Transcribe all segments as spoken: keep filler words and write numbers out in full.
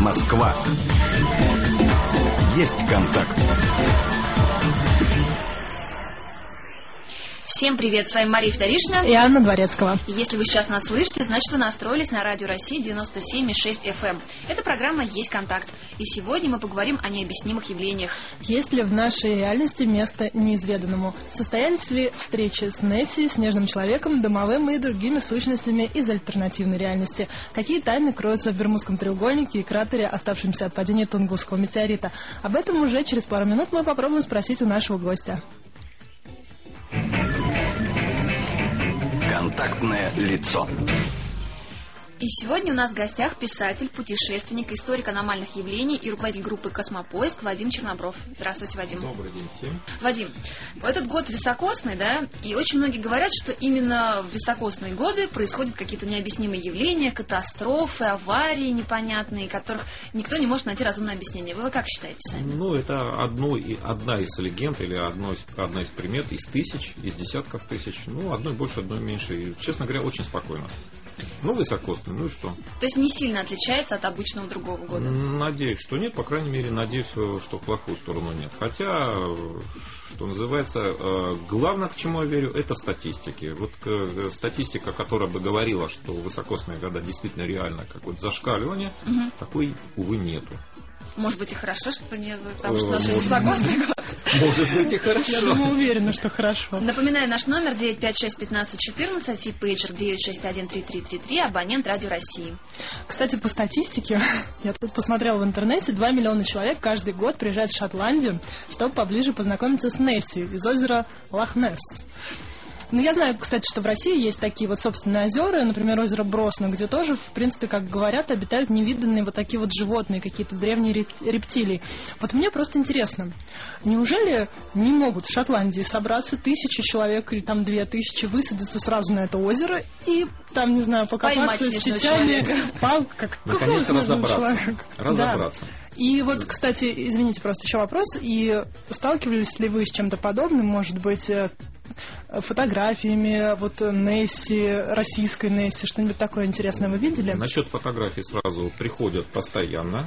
Москва. Есть контакт. Всем привет, с вами Мария Федоришина и Анна Дворецкого. И если вы сейчас нас слышите, значит вы настроились на Радио России девяносто семь и шесть эф эм. Эта программа «Есть контакт». И сегодня мы поговорим о необъяснимых явлениях. Есть ли в нашей реальности место неизведанному? Состоялись ли встречи с Несси, Снежным Человеком, Домовым и другими сущностями из альтернативной реальности? Какие тайны кроются в Бермудском треугольнике и кратере, оставшемся от падения Тунгусского метеорита? Об этом уже через пару минут мы попробуем спросить у нашего гостя. Контактное лицо. И сегодня у нас в гостях писатель, путешественник, историк аномальных явлений и руководитель группы «Космопоиск» Вадим Чернобров. Здравствуйте, Вадим. Добрый день всем. Вадим, этот год високосный, да, и очень многие говорят, что именно в високосные годы происходят какие-то необъяснимые явления, катастрофы, аварии непонятные, которых никто не может найти разумное объяснение. Вы, вы как считаете сами? Ну, это одно, одна из легенд или одно, одна из примет из тысяч, из десятков тысяч. Ну, одной больше, одной меньше. И, честно говоря, очень спокойно. Ну, высокосный, ну и что? То есть не сильно отличается от обычного другого года? Надеюсь, что нет. По крайней мере, надеюсь, что в плохую сторону нет. Хотя, что называется, главное, к чему я верю, это статистики. Вот статистика, которая бы говорила, что высокосные года действительно реально какое-то зашкаливание, угу. такой, увы, нету. Может быть и хорошо, что нет, потому что наш высокосный год. Может быть и хорошо. Я думаю, уверена, что хорошо. Напоминаю, наш номер девять пять шесть пятнадцать четырнадцать и пейджер девять шесть один три три три три, абонент Радио России. Кстати, по статистике, я тут посмотрела в интернете, два миллиона человек каждый год приезжают в Шотландию, чтобы поближе познакомиться с Несси из озера Лох-Несс. Ну, я знаю, кстати, что в России есть такие вот собственные озера, например, озеро Бросно, где тоже, в принципе, как говорят, обитают невиданные вот такие вот животные, какие-то древние рептилии. Вот мне просто интересно, неужели не могут в Шотландии собраться тысячи человек или там две тысячи, высадиться сразу на это озеро и там, не знаю, покопаться с сетями, пал, как наконец разобраться. Разобраться. Да. И вот, кстати, извините, просто еще вопрос, и сталкивались ли вы с чем-то подобным, может быть, фотографиями вот Несси, российской Несси, что-нибудь такое интересное вы видели? Насчет фотографий сразу приходят постоянно.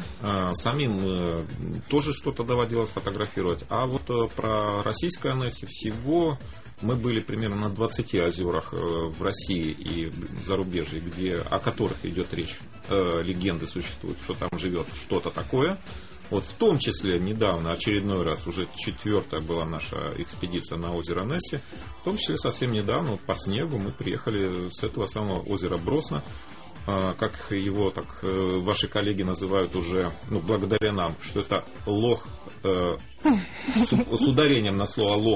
Самим тоже что-то доводилось фотографировать. А вот про российское Несси всего мы были примерно на двадцати озерах в России и в зарубежье, где, о которых идет речь. Легенды существуют, что там живет что-то такое. Вот в том числе недавно, очередной раз, уже четвертая была наша экспедиция на озеро Несси. В том числе совсем недавно, вот по снегу, мы приехали с этого самого озера Бросно, как его так ваши коллеги называют уже, ну, благодаря нам, что это лох, э, с, с ударением на слово лох,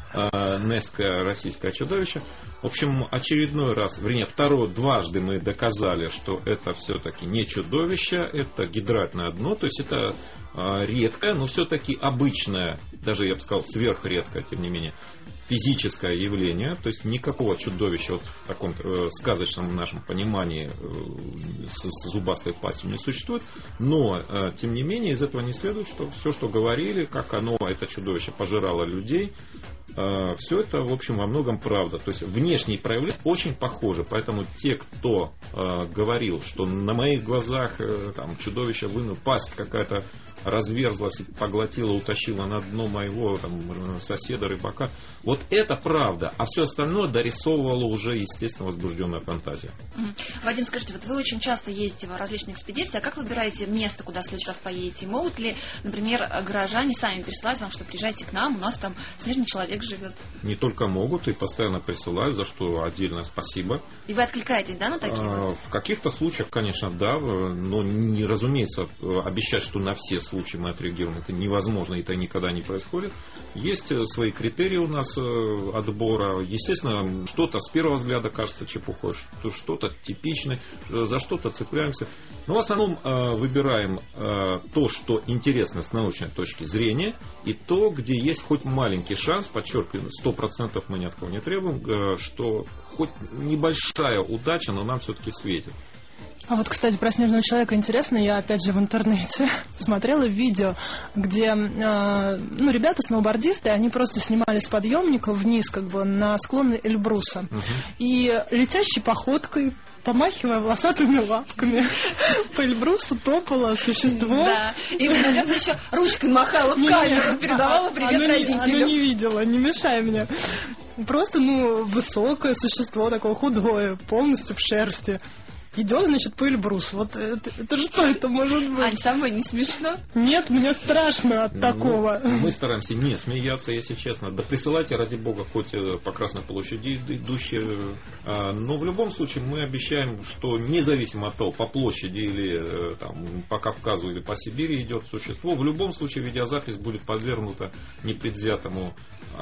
Несское российское чудовище. В общем, очередной раз, вернее, второй, дважды мы доказали, что это все-таки не чудовище, это гидратное дно, то есть это редкое, но все-таки обычное, даже я бы сказал сверхредкое, тем не менее, физическое явление, то есть никакого чудовища вот в таком э, сказочном нашем понимании э, с, с зубастой пастью не существует, но э, тем не менее из этого не следует, что все, что говорили, как оно, это чудовище пожирало людей, э, все это, в общем, во многом правда. То есть внешние проявления очень похожи, поэтому те, кто э, говорил, что на моих глазах э, там чудовище вынул, пасть какая-то разверзлась и поглотила, утащила на дно моего там, соседа рыбака. Вот это правда, а все остальное дорисовывала уже, естественно, возбужденная фантазия. Вадим, скажите, вот вы очень часто ездите в различные экспедиции, а как выбираете место, куда в следующий раз поедете? Могут ли, например, горожане сами присылать вам, что приезжайте к нам, у нас там Снежный Человек живет? Не только могут, и постоянно присылают, за что отдельное спасибо. И вы откликаетесь, да, на такие? А, в каких-то случаях, конечно, да, но, не, разумеется, обещать, что на все случаи мы отреагируем, это невозможно, это никогда не происходит. Есть свои критерии у нас отбора. Естественно, что-то с первого взгляда кажется чепухой, что-то типичное, за что-то цепляемся. Но в основном выбираем то, что интересно с научной точки зрения, и то, где есть хоть маленький шанс, подчеркиваю, сто процентов мы ни от кого не требуем, что хоть небольшая удача, но нам все-таки светит. А вот, кстати, про снежного человека интересно, я опять же в интернете смотрела видео, где э, ну, ребята-сноубордисты, они просто снимали с подъемника вниз, как бы на склоны Эльбруса. Угу. И летящей походкой, помахивая волосатыми лапками, по Эльбрусу топало существо. Да, и, наверное, еще ручкой махала в камеру, передавала привет родителям. Оно не видела, не мешай мне. Просто, ну, высокое существо, такое худое, полностью в шерсти. Идет, значит, по Эльбрусу. Вот это, это что это может быть? Ань, самой не смешно? Нет, мне страшно от ну, такого. Мы стараемся не смеяться, если честно. Да присылайте, ради бога, хоть по Красной площади идущие. Но в любом случае мы обещаем, что независимо от того, по площади или там, по Кавказу или по Сибири идет существо, в любом случае видеозапись будет подвергнута непредвзятому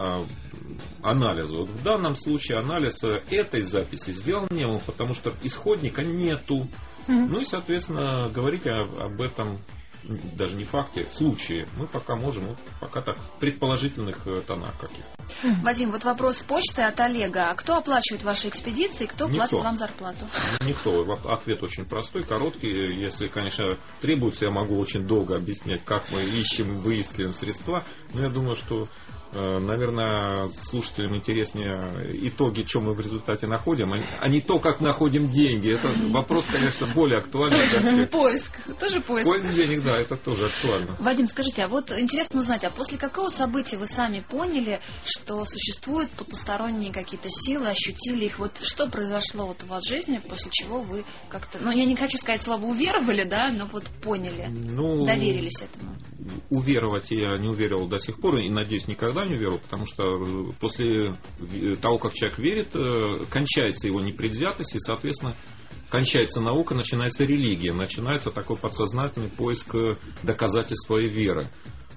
анализу. Вот в данном случае анализ этой записи сделан не был, потому что исходника нету. Mm-hmm. Ну и, соответственно, говорить об этом, даже не факте, случае, мы пока можем, вот, пока так, в предположительных тонах каких. Вадим, вот вопрос с почты от Олега. А кто оплачивает ваши экспедиции, кто Никто. платит вам зарплату? Никто. Ответ очень простой, короткий. Если, конечно, требуется, я могу очень долго объяснять, как мы ищем, выискиваем средства. Но я думаю, что, наверное, слушателям интереснее итоги, что мы в результате находим, а не то, как находим деньги. Это вопрос, конечно, более актуальный. Поиск. Тоже поиск. Поиск денег, да, это тоже актуально. Вадим, скажите, а вот интересно узнать, а после какого события вы сами поняли, что существуют потусторонние какие-то силы, ощутили их? Вот что произошло вот у вас в жизни, после чего вы как-то, ну, я не хочу сказать слово уверовали, да, но вот поняли, ну, доверились этому? Уверовать я не уверовал до сих пор, и, надеюсь, никогда не уверовал, потому что после того, как человек верит, кончается его непредвзятость, и, соответственно, кончается наука, начинается религия, начинается такой подсознательный поиск доказательств своей веры.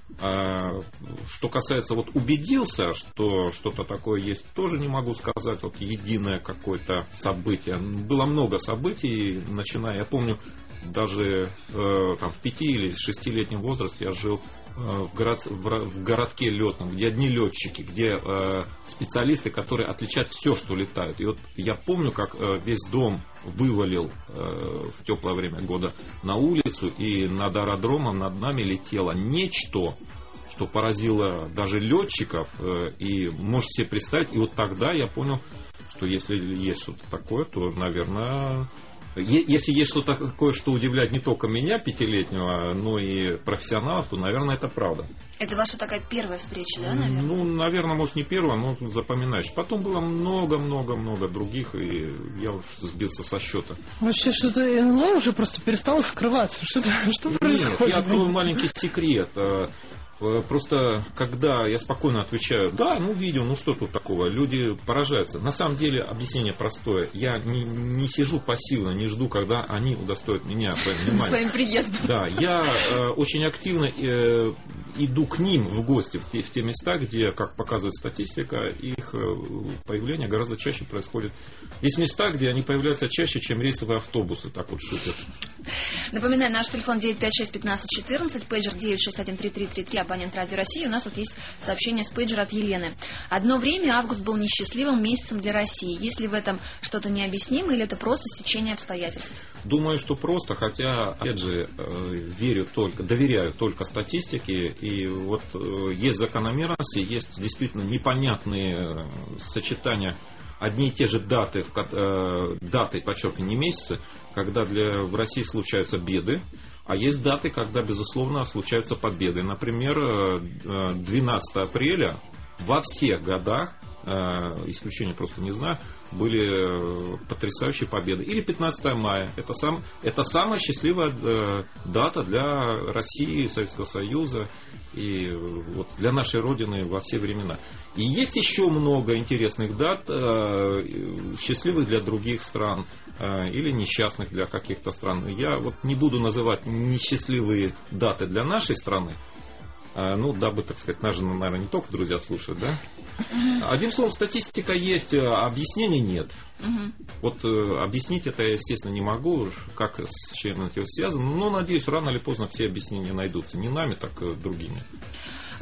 А что касается, вот убедился, что что-то такое есть, тоже не могу сказать, вот единое какое-то событие. Было много событий, начиная, я помню, даже э, там, в пяти- или шестилетнем возрасте я жил э, в, город, в, в городке летном, где одни летчики, где э, специалисты, которые отличают все, что летают. И вот я помню, как э, весь дом вывалил э, в теплое время года на улицу, и над аэродромом над нами летело нечто, что поразило даже летчиков. Э, и можете себе представить, и вот тогда я понял, что если есть что-то такое, то, наверное... Если есть что-то такое, что удивляет не только меня, пятилетнего, но и профессионалов, то, наверное, это правда. Это ваша такая первая встреча, да, наверное? Ну, наверное, может, не первая, но запоминающая. Потом было много-много-много других, и я уж сбился со счета. Вообще, что-то эн эл о уже просто перестало скрываться. Что, что происходит? Нет, я открою маленький секрет. Просто, когда я спокойно отвечаю, да, ну видео, ну что тут такого, люди поражаются. На самом деле, объяснение простое. Я не, не сижу пассивно, не жду, когда они удостоят меня своим вниманием. Своим приездом. Да, я э, очень активно э, иду к ним в гости, в те, в те места, где, как показывает статистика, их э, появление гораздо чаще происходит. Есть места, где они появляются чаще, чем рейсовые автобусы, так вот шутят. Напоминаю, наш телефон девять пять шесть пятнадцать четырнадцать, пейджер девять шесть один три три три три, абонент Радио России. У нас вот есть сообщение с пейджера от Елены. Одно время август был несчастливым месяцем для России. Есть ли в этом что-то необъяснимое, или это просто стечение обстоятельств? Думаю, что просто, хотя, опять же, верю только, доверяю только статистике, и вот есть закономерности, есть действительно непонятные сочетания. Одни и те же даты, э, даты, подчеркиваю, не месяцы, когда для, в России случаются беды, а есть даты, когда, безусловно, случаются победы. Например, двенадцатого апреля во всех годах, э, исключения просто не знаю, были потрясающие победы. Или пятнадцатого мая. Это, сам, это самая счастливая э, дата для России, Советского Союза и вот для нашей Родины во все времена. И есть еще много интересных дат, э, счастливых для других стран э, или несчастных для каких-то стран. Я вот не буду называть несчастливые даты для нашей страны, э, ну, дабы, так сказать, нас же, наверное, не только друзья слушают, да? Одним словом, статистика есть, объяснений нет. Угу. Вот э, объяснить это я, естественно, не могу, как с чем это связано, но, надеюсь, рано или поздно все объяснения найдутся. Не нами, так и другими.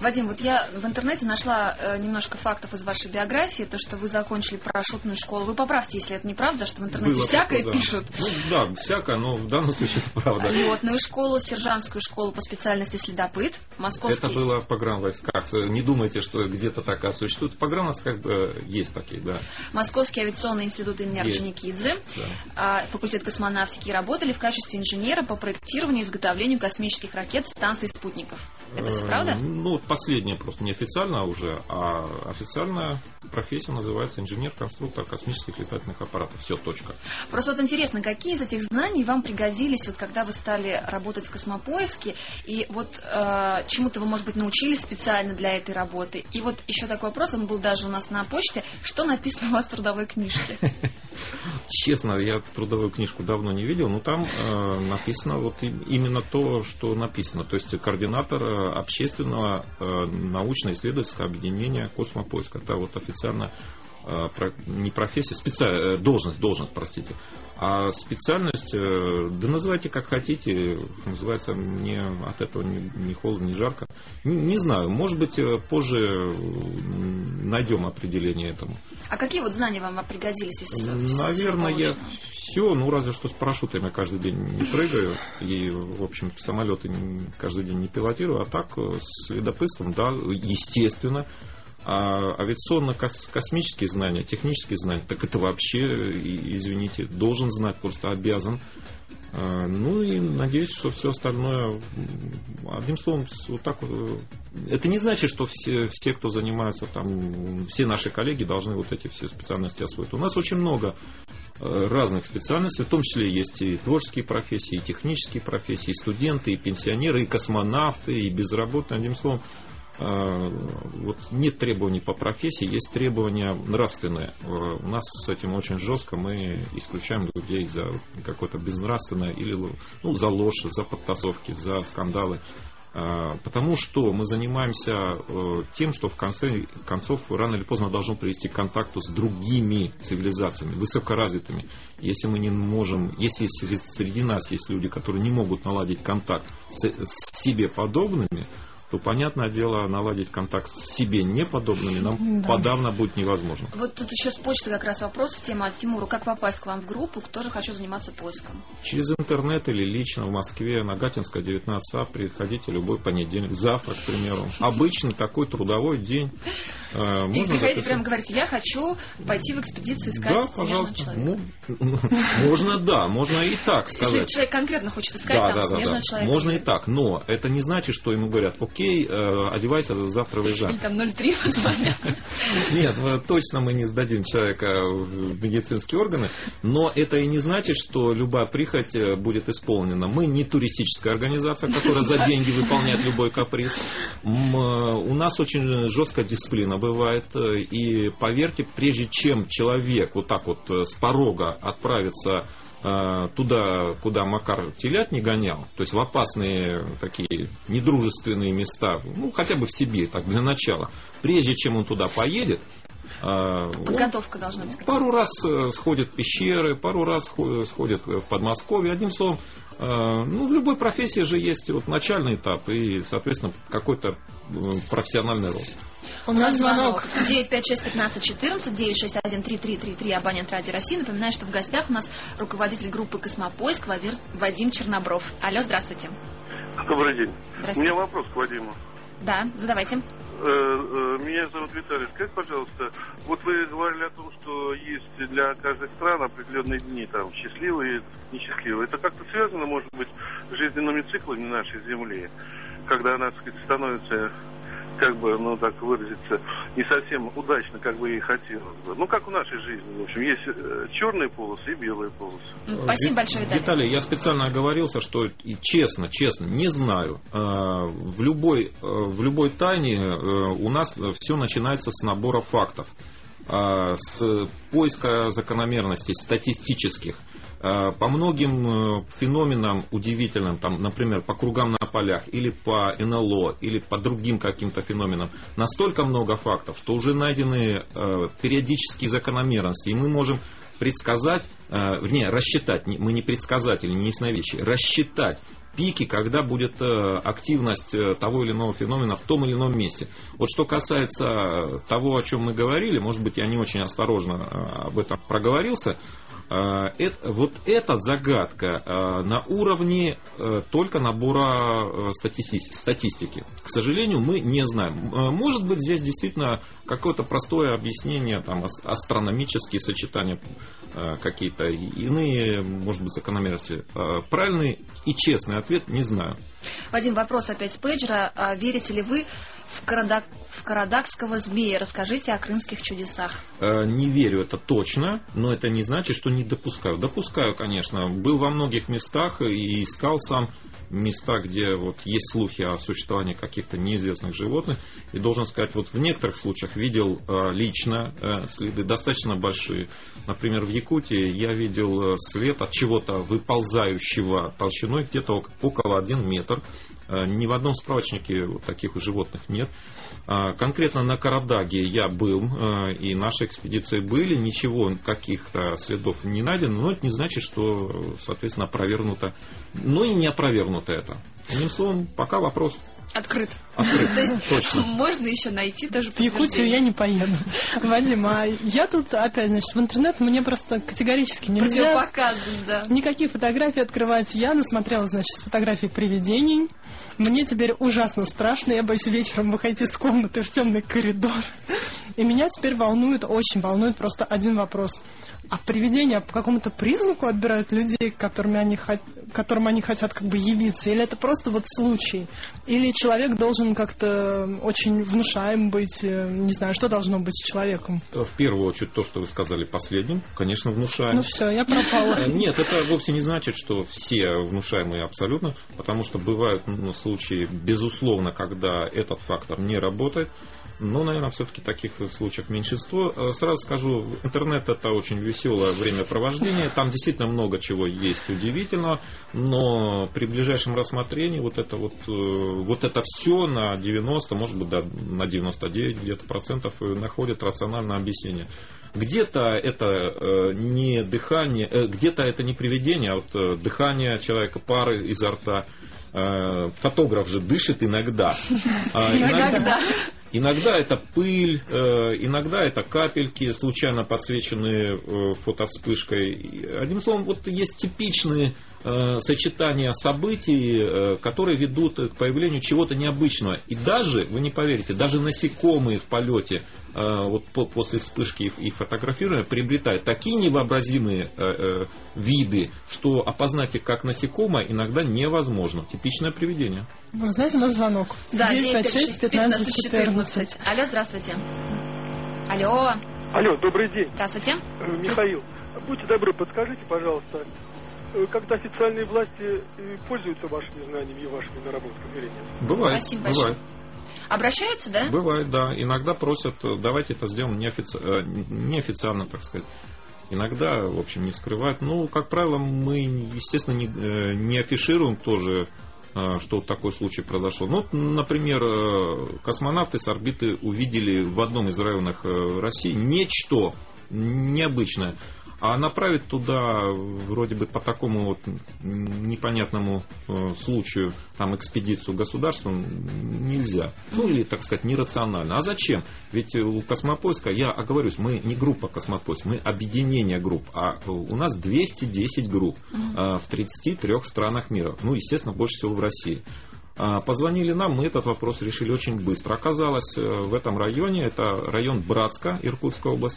Вадим, вот я в интернете нашла э, немножко фактов из вашей биографии, то, что вы закончили парашютную школу. Вы поправьте, если это неправда, что в интернете Было всякое такое, да. пишут. Ну, да, всякое, но в данном случае это правда. Летную школу, сержантскую школу по специальности следопыт, московский... Это было в погранвойсках. Не думайте, что где-то такая существует. В погранвойсках как бы есть такие, да. Московский авиационный институт имени Орджоникидзе, да. факультет космонавтики, работали в качестве инженера по проектированию и изготовлению космических ракет, станций, спутников. Это все правда? Ну, последнее просто неофициально уже, а официальная профессия называется инженер-конструктор космических летательных аппаратов. Все, точка. Просто вот интересно, какие из этих знаний вам пригодились, вот когда вы стали работать в космопоиске, и вот э, чему-то вы, может быть, научились специально для этой работы? И вот еще такой вопрос, он был даже у нас на почте, что написано у вас в трудовой книжке? Честно, я трудовую книжку давно не видел, но там э, написано вот и, именно то, что написано. То есть координатор э, общественного э, научно-исследовательского объединения «Космопоиск». Это вот официально э, про, не профессия, специальная, должность, должность, простите. А специальность, э, да называйте как хотите, называется, мне от этого не, не холодно, не жарко. Не, не знаю, может быть, позже найдем определение этому. А какие вот знания вам пригодились из Наверное, я все, ну разве что с парашютами я каждый день не прыгаю и, в общем, самолеты каждый день не пилотирую, а так с следопытством, да, естественно. А авиационно-космические знания, технические знания, так это вообще, извините, должен знать, просто обязан. Ну и надеюсь, что все остальное, одним словом, вот так вот. Это не значит, что все, все, кто занимается там, все наши коллеги должны вот эти все специальности освоить. У нас очень много разных специальностей, в том числе есть и творческие профессии, и технические профессии, и студенты, и пенсионеры, и космонавты, и безработные, одним словом. Вот нет требований по профессии, есть требования нравственные. У нас с этим очень жестко, мы исключаем людей за какое-то безнравственное или ну, за ложь, за подтасовки, за скандалы. Потому что мы занимаемся тем, что в конце концов рано или поздно должно привести к контакту с другими цивилизациями, высокоразвитыми. Если мы не можем, если среди нас есть люди, которые не могут наладить контакт с, с себе подобными, то, понятное дело, наладить контакт с себе неподобными нам да. подавно будет невозможно. Вот тут еще с почты как раз вопрос в тему от Тимура. Как попасть к вам в группу, тоже хочу заниматься поиском? Через интернет или лично в Москве, на Гатинская, девятнадцать А, приходите любой понедельник, завтра, к примеру. Обычный такой трудовой день. И приходите прямо говорите, я хочу пойти в экспедицию искать да, снежного человека. Ну, можно, да, можно и так сказать. Если человек конкретно хочет искать да, там да, снежного да, человека. Можно и так, но это не значит, что ему говорят, окей, одевайся, завтра выезжай. Или там ноль три позвонят. Нет, точно мы не сдадим человека в медицинские органы, но это и не значит, что любая прихоть будет исполнена. Мы не туристическая организация, которая за деньги выполняет любой каприз. У нас очень жесткая дисциплина бывает, и поверьте, прежде чем человек вот так вот с порога отправится туда, куда Макар телят не гонял, то есть в опасные такие недружественные места, ну хотя бы в Сибирь, так для начала, прежде чем он туда поедет, подготовка должна быть. Пару раз сходит в пещеры, пару раз сходит в Подмосковье, одним словом, ну в любой профессии же есть вот начальный этап и, соответственно, какой-то профессиональный рост. У нас звонок. девять пять шесть пятнадцать четырнадцать девять шесть один три три три три, абонент Радио России. Напоминаю, что в гостях у нас руководитель группы «Космопоиск» Вадим, Вадим Чернобров. Алло, здравствуйте. Добрый день. Здравствуйте. У меня вопрос к Вадиму. Да, задавайте. Меня зовут Виталий. Скажите, пожалуйста, вот вы говорили о том, что есть для каждой страны определенные дни, там, счастливые, несчастливые. Это как-то связано, может быть, с жизненными циклами нашей Земли, когда она, так сказать, становится, как бы, ну, так выразиться, не совсем удачно, как бы ей хотелось бы. Ну, как в нашей жизни, в общем, есть черные полосы и белые полосы. Спасибо большое, Виталий. Виталий, я специально оговорился, что и честно, честно, не знаю. В любой, в любой тайне у нас все начинается с набора фактов, с поиска закономерностей статистических. По многим феноменам удивительным, там, например, по кругам на полях, или по эн эл о, или по другим каким-то феноменам, настолько много фактов, что уже найдены периодические закономерности, и мы можем предсказать, вернее, рассчитать, мы не предсказатели, не ясновидящие, рассчитать пики, когда будет активность того или иного феномена в том или ином месте. Вот что касается того, о чем мы говорили, может быть, я не очень осторожно об этом проговорился, это, вот эта загадка на уровне только набора статистики. К сожалению, мы не знаем. Может быть, здесь действительно какое-то простое объяснение, там, астрономические сочетания, какие-то иные, может быть, закономерности. Правильный и честный ответ не знаю. Вадим, вопрос опять с пейджера. Верите ли вы в, Карадак... в карадакского змея? Расскажите о крымских чудесах. Не верю, это точно, но это не значит, что не допускаю. Допускаю, конечно. Был во многих местах и искал сам места, где вот есть слухи о существовании каких-то неизвестных животных. И должен сказать, вот в некоторых случаях видел лично следы достаточно большие. Например, в Якутии я видел след от чего-то выползающего толщиной где-то около один метр. Ни в одном справочнике таких животных нет. Конкретно на Карадаге я был, и наши экспедиции были, ничего, каких-то следов не найдено, но это не значит, что, соответственно, опровергнуто, но и не опровергнуто это. Одним словом, пока вопрос Открыт. Открыт. То есть точно. Можно еще найти тоже В Якутию я не поеду. Вадим, а я тут опять, значит, в интернет мне просто категорически нельзя противопоказан, да. никакие фотографии открывать. Я насмотрелась, значит, фотографии привидений. Мне теперь ужасно страшно. Я боюсь вечером выходить из комнаты в темный коридор. И меня теперь волнует, очень волнует просто один вопрос. А привидения по какому-то признаку отбирают людей, которыми они хот... которым они хотят как бы явиться? Или это просто вот случай? Или человек должен как-то очень внушаем быть? Не знаю, что должно быть с человеком? В первую очередь то, что вы сказали последним, конечно, внушаем. Ну все, я пропала. Нет, это вовсе не значит, что все внушаемые абсолютно, потому что бывают ну, случаи, безусловно, когда этот фактор не работает. Но, наверное, все-таки таких случаев меньшинство. Сразу скажу, интернет — это очень веселое времяпровождение. Там действительно много чего есть удивительного, но при ближайшем рассмотрении вот это вот, вот это все на девяносто, может быть, да, на девяносто девять где-то процентов находит рациональное объяснение. Где-то это не дыхание, где-то это не привидение, а вот дыхание человека, пары изо рта. Фотограф же дышит иногда. Иногда. Иногда это пыль, иногда это капельки, случайно подсвеченные фотовспышкой. Одним словом, вот есть типичные сочетания событий, которые ведут к появлению чего-то необычного. И даже, вы не поверите, даже насекомые в полете вот после вспышки их фотографирования приобретают такие невообразимые виды, что опознать их как насекомое иногда невозможно. Типичное привидение. Вы знаете, у нас звонок. Да, девять пять шесть пятнадцать четырнадцать. Алло, здравствуйте. Алло. Алло, добрый день. Здравствуйте. Михаил, будьте добры, подскажите, пожалуйста, когда официальные власти пользуются вашими знаниями и вашими наработками или нет? Бывает. Спасибо бывает. большое. Обращаются, да? Бывает, да. Иногда просят, давайте это сделаем неофици... неофициально, так сказать. Иногда, в общем, не скрывают. Ну, как правило, мы, естественно, не, не афишируем тоже, что такой случай произошел. Ну, например, космонавты с орбиты увидели в одном из районов России нечто необычное. А направить туда, вроде бы по такому вот непонятному э, случаю, там, экспедицию государственную нельзя. Ну, или, так сказать, нерационально. А зачем? Ведь у Космопоиска, я оговорюсь, мы не группа Космопоиск, мы объединение групп. А у нас двести десять групп э, в тридцати трёх странах мира. Ну, естественно, больше всего в России. Позвонили нам, мы этот вопрос решили очень быстро. Оказалось, в этом районе, это район Братска, Иркутская область,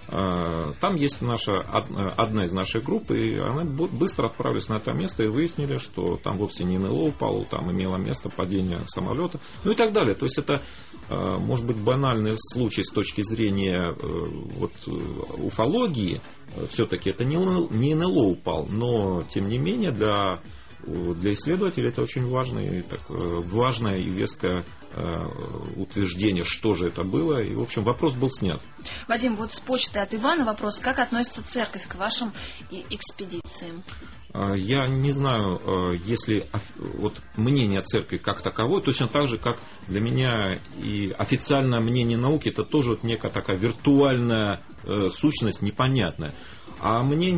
там есть наша, одна из наших групп, и они быстро отправились на это место и выяснили, что там вовсе не эн эл о упало, там имело место падение самолета, ну и так далее. То есть это, может быть, банальный случай с точки зрения вот, уфологии, все-таки это не эн эл о упал, но тем не менее для... Для исследователей это очень важное, так, важное и веское э, утверждение, что же это было. И, в общем, вопрос был снят. Вадим, вот с почты от Ивана вопрос. Как относится церковь к вашим экспедициям? Я не знаю, если вот мнение церкви как таковое, точно так же, как для меня и официальное мнение науки, это тоже вот некая такая виртуальная э, сущность непонятная. А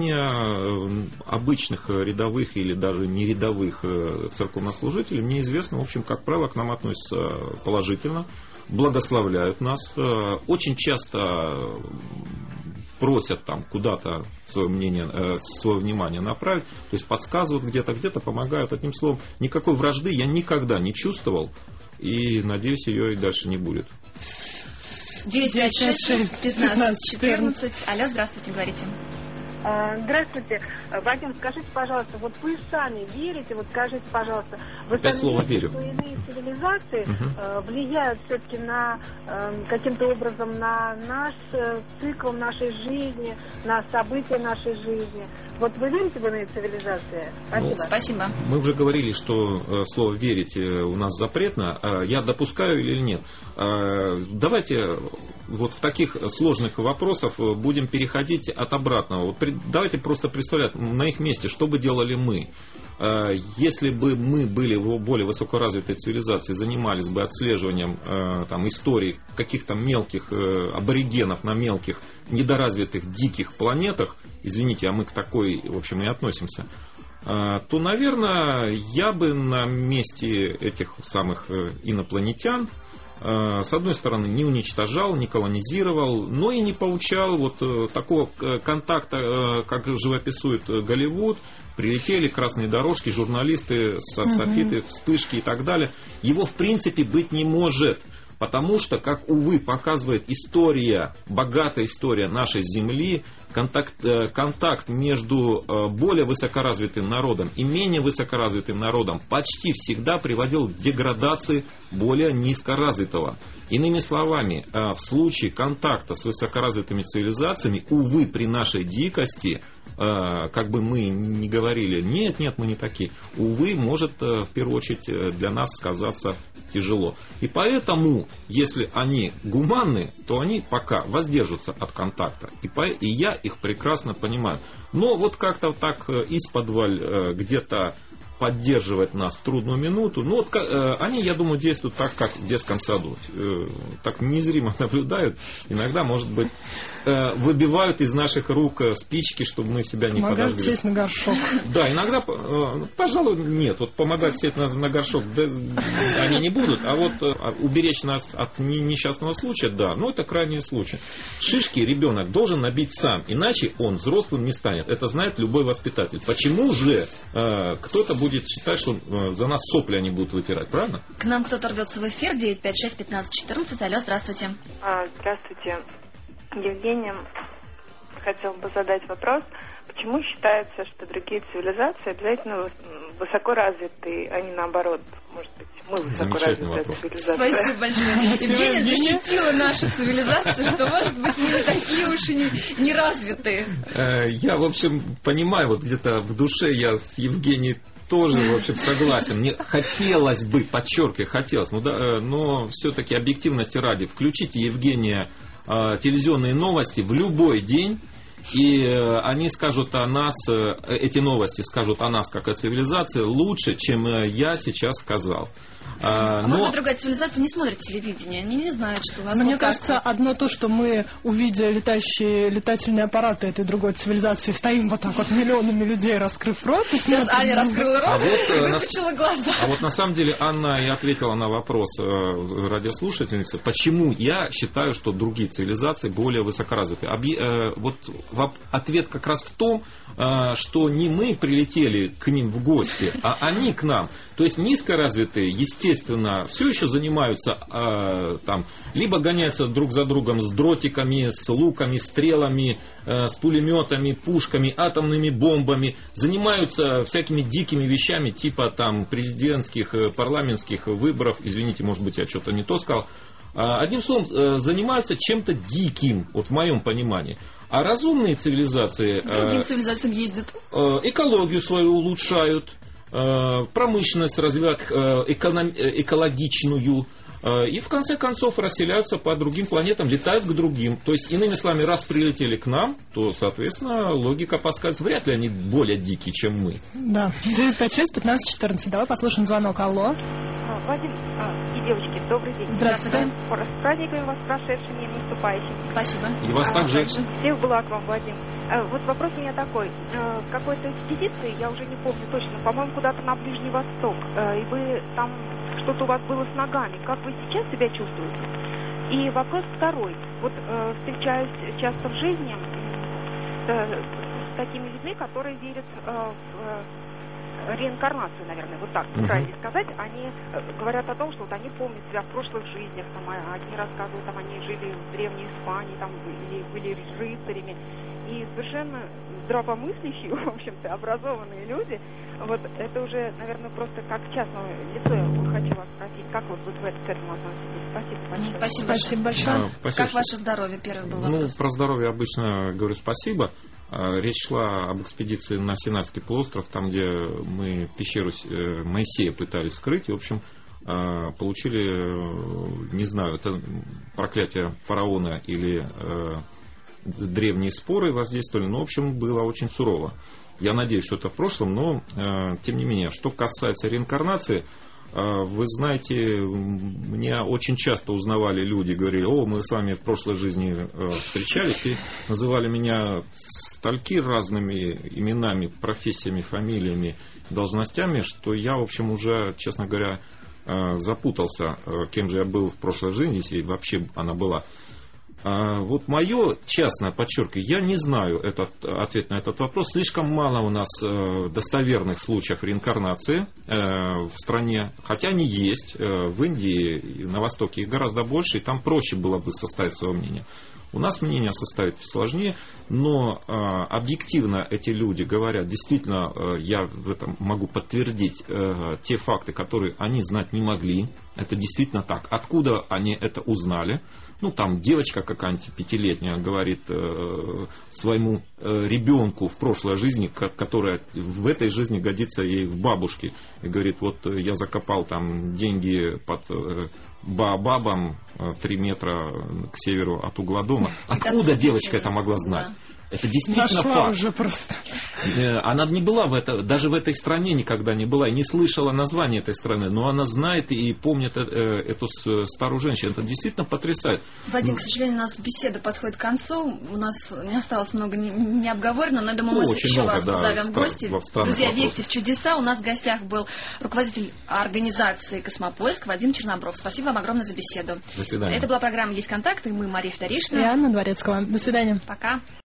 мнение обычных рядовых или даже не рядовых церковнослужителей мне известно, в общем, как правило, к нам относятся положительно, благословляют нас, очень часто просят там куда-то свое мнение, свое внимание направить, то есть подсказывают где-то, где-то помогают. Одним словом, никакой вражды я никогда не чувствовал, и, надеюсь, ее и дальше не будет. девять пять шесть пятнадцать четырнадцать. Алло, здравствуйте, говорите. Здравствуйте. Вадим, скажите, пожалуйста, вот вы сами верите, вот скажите, пожалуйста, вы Пять сами слов верите, верю. что иные цивилизации Угу. э, влияют все-таки на э, каким-то образом на наш э, цикл нашей жизни, на события нашей жизни. Вот вы верите в иные цивилизации? Спасибо. Ну, Спасибо. Мы уже говорили, что э, слово «верить» у нас запретно. Э, я допускаю или нет? Э, давайте вот в таких сложных вопросах будем переходить от обратного. Вот при, давайте просто представлять на их месте, что бы делали мы. Э, если бы мы были в более высокоразвитой цивилизации, занимались бы отслеживанием э, там, истории каких-то мелких э, аборигенов на мелких, недоразвитых, диких планетах, извините, а мы к такой, в общем, и относимся, то, наверное, я бы на месте этих самых инопланетян, с одной стороны, не уничтожал, не колонизировал, но и не поучал вот такого контакта, как живописует Голливуд. Прилетели красные дорожки, журналисты, софиты, вспышки и так далее. Его, в принципе, быть не может. Потому что, как, увы, показывает история, богатая история нашей Земли, контакт, контакт между более высокоразвитым народом и менее высокоразвитым народом почти всегда приводил к деградации более низкоразвитого. Иными словами, в случае контакта с высокоразвитыми цивилизациями, увы, при нашей дикости, как бы мы ни говорили, нет, нет, мы не такие, увы, может в первую очередь для нас сказаться тяжело. И поэтому, если они гуманны, то они пока воздержатся от контакта. И, по, и я их прекрасно понимаю. Но вот как-то так исподволь где-то поддерживать нас в трудную минуту. Ну, вот, э, они, я думаю, действуют так, как в детском саду. Э, так незримо наблюдают. Иногда, может быть, э, выбивают из наших рук спички, чтобы мы себя не помогают подожгли. Сесть на горшок. Да, иногда, э, пожалуй, нет. Вот помогать сесть на, на горшок да, они не будут. А вот э, уберечь нас от несчастного случая, да. Но это крайний случай. Шишки ребенок должен набить сам. Иначе он взрослым не станет. Это знает любой воспитатель. Почему же э, кто-то будет будет считать, что за нас сопли они будут вытирать, правильно? К нам кто-то рвется в эфир. девять пять шесть пятнадцать четырнадцать. Алло, здравствуйте. А, здравствуйте. Евгения, хотел бы задать вопрос. Почему считается, что другие цивилизации обязательно высоко развитые, а не наоборот? Может быть, мы высоко развитая цивилизация? Спасибо большое. Евгения защитила нашу цивилизацию, что, может быть, мы не такие уж и не, не развитые. Я, в общем, понимаю, вот где-то в душе я с Евгенией тоже, в общем, согласен. Мне хотелось бы, подчеркиваю, хотелось, но, да, но все-таки объективности ради, включите, Евгения, телевизионные новости в любой день, и они скажут о нас, эти новости скажут о нас как о цивилизации лучше, чем я сейчас сказал. А Но... может, другая цивилизация не смотрит телевидение, они не знают, что у нас... Но вот мне кажется, так. одно то, что мы, увидя летающие летательные аппараты этой другой цивилизации, стоим вот так вот миллионами людей, раскрыв рот. И Сейчас смотрим. Аня раскрыла рот а вот, и на... выпучила глаза. А вот на самом деле Анна и ответила на вопрос радиослушательницы, почему я считаю, что другие цивилизации более высокоразвитые. Объ... Вот ответ как раз в том, что не мы прилетели к ним в гости, а они к нам. То есть низкоразвитые, естественно, все еще занимаются э, там, либо гоняются друг за другом с дротиками, с луками, стрелами, э, с пулеметами, пушками, атомными бомбами, занимаются всякими дикими вещами типа там президентских, э, парламентских выборов, извините, может быть, я что-то не то сказал. Э, одним словом, э, занимаются чем-то диким, вот в моем понимании. А разумные цивилизации К другим э, цивилизациям ездят. э, экологию свою улучшают, промышленность развивают эконом, экологичную и в конце концов расселяются по другим планетам, летают к другим. То есть, иными словами, раз прилетели к нам, то, соответственно, логика подсказывает, вряд ли они более дикие, чем мы. Да, девять пять шесть пятнадцать четырнадцать. Давай послушаем звонок. Алло. Вадим а, и девочки, добрый день. Здравствуйте. С праздниками вас прошедшими и наступающими. Спасибо. И вас А, также. Всех благ вам, Вадим. А, вот вопрос у меня такой. А, в какой-то экспедиции, я уже не помню точно, по-моему, куда-то на Ближний Восток, а, и вы там, что-то у вас было с ногами. Как вы сейчас себя чувствуете? И вопрос второй. Вот а, встречаюсь часто в жизни с, с такими людьми, которые верят а, в реинкарнацию, наверное, вот так Uh-huh. правильно сказать. Они э, говорят о том, что вот они помнят себя в прошлых жизнях, там, а одни рассказывают, там, они жили в Древней Испании, там, или были рыцарями. И совершенно здравомыслящие, в общем-то, образованные люди, вот это уже, наверное, просто как частное лицо я хочу вас спросить, как вот, вот вы к этому относитесь? Спасибо большое. Спасибо, Спасибо большое. А, спасибо, Как что- ваше здоровье? Первый был Ну, вопрос. про здоровье обычно говорю спасибо. А, Речь шла об экспедиции на Синайский полуостров, там, где мы пещеру э, Моисея пытались вскрыть. И, в общем, а, получили, э, не знаю, это проклятие фараона или э, древние споры воздействовали. Но, в общем, было очень сурово. Я надеюсь, что это в прошлом, но, э, тем не менее, что касается реинкарнации, вы знаете, меня очень часто узнавали люди, говорили: о, мы с вами в прошлой жизни встречались, и называли меня стольки разными именами, профессиями, фамилиями, должностями, что я, в общем, уже, честно говоря, запутался, кем же я был в прошлой жизни, если вообще она была. Вот мое, честно подчеркиваю, я не знаю этот, ответ на этот вопрос. Слишком мало у нас достоверных случаев реинкарнации в стране, хотя они есть. В Индии и на Востоке их гораздо больше, и там проще было бы составить свое мнение. У нас мнение составить сложнее, но объективно эти люди говорят, действительно, я в этом могу подтвердить те факты, которые они знать не могли. Это действительно так. Откуда они это узнали? Ну, там девочка какая-нибудь пятилетняя говорит э, своему э, ребенку в прошлой жизни, которая в этой жизни годится ей в бабушке, и говорит: вот я закопал там деньги под э, баобабом э, три метра к северу от угла дома. Откуда девочка это могла знать? Это действительно Нашла факт. уже просто. Она не была в это, даже в этой стране никогда не была, и не слышала название этой страны, но она знает и помнит эту старую женщину. Это действительно потрясает. Вадим, к сожалению, у нас беседа подходит к концу. У нас не осталось много не, не обговорено, но я думаю, мы Очень еще много, вас да, позовем в в гости. стра- в странных Друзья, вопросах. верьте в чудеса. У нас в гостях был руководитель организации «Космопоиск» Вадим Чернобров. Спасибо вам огромное за беседу. До свидания. Это была программа «Есть контакты». Мы Мария И Федоришна. Анна Дворецкого. До свидания. Пока.